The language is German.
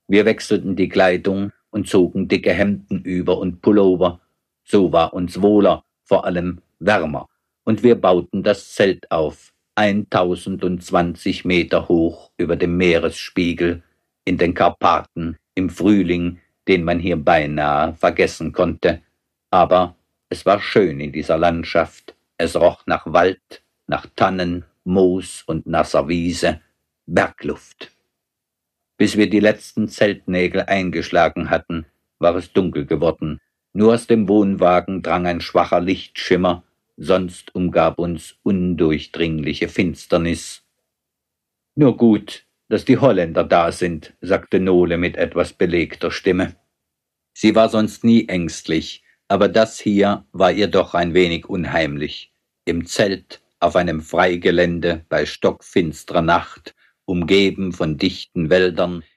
Wir wechselten die Kleidung und zogen dicke Hemden über und Pullover. So war uns wohler, vor allem wärmer. Und wir bauten das Zelt auf, 1020 Meter hoch über dem Meeresspiegel, in den Karpaten, im Frühling, den man hier beinahe vergessen konnte. Aber es war schön in dieser Landschaft. Es roch nach Wald, nach Tannen, Moos und nasser Wiese, Bergluft. Bis wir die letzten Zeltnägel eingeschlagen hatten, war es dunkel geworden. Nur aus dem Wohnwagen drang ein schwacher Lichtschimmer, sonst umgab uns undurchdringliche Finsternis. »Nur gut, dass die Holländer da sind«, sagte Nole mit etwas belegter Stimme. Sie war sonst nie ängstlich, aber das hier war ihr doch ein wenig unheimlich. Im Zelt, auf einem Freigelände, bei stockfinstrer Nacht, umgeben von dichten Wäldern,